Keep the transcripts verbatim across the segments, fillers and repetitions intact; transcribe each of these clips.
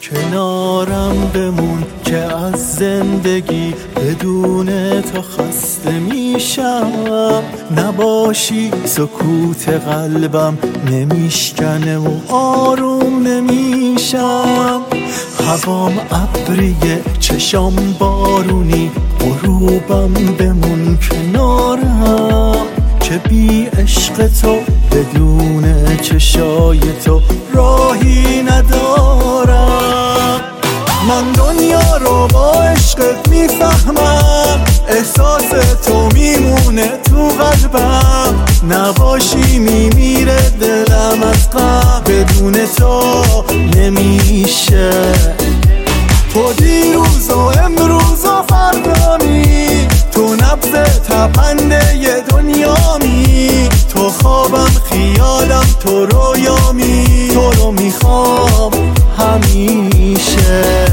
کنارم بمون که از زندگی بدون تو خسته میشم. نباشی سکوت قلبم نمیشکنه و آروم نمیشم. هوام ابریه چشام بارونی، غروبم بمون کنارم که بی عشق تو بدون چشای تو راهی ندارم. من دنیا رو با عشقت میفهمم، احساس تو میمونه تو قلبم. نباشی میمیره دلم از غم، بدون تو نمیشه. تو دیروز و امروز و فردامی، تو نبض تپنده دنیامی. تو خوابم خیالم تو رویامی، تو رو میخوام همیشه.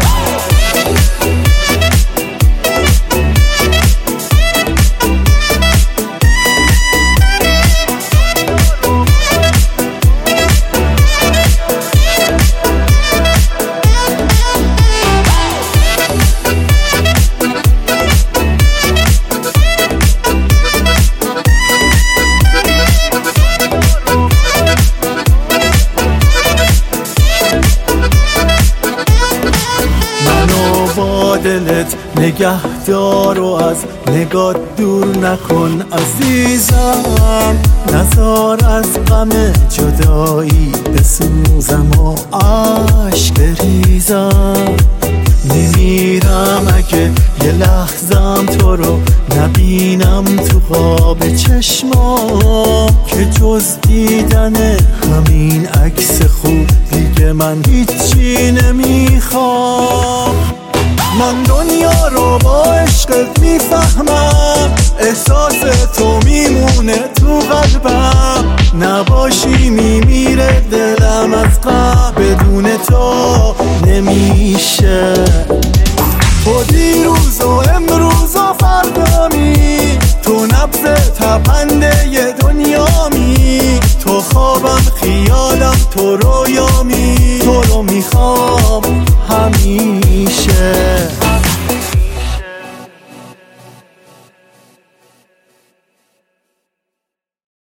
دلت نگهدار و از نگاه دور نکن عزیزم. نزار از غم جدایی بسوزم و عشق بریزم. نمیرم اگه یه لحظم تو رو نبینم تو خواب چشمام، که جز دیدن همین عکس خوب دیگه من هیچی نمیخوام. من دنیا رو با عشقت میفهمم، احساس تو میمونه تو قلبم. نباشی میمیره دلم از غم، بدون تو نمیشه. تو دیروز و امروز و فردامی، تو نبض تپنده دنیامی. تو خوابم خیالم تو رو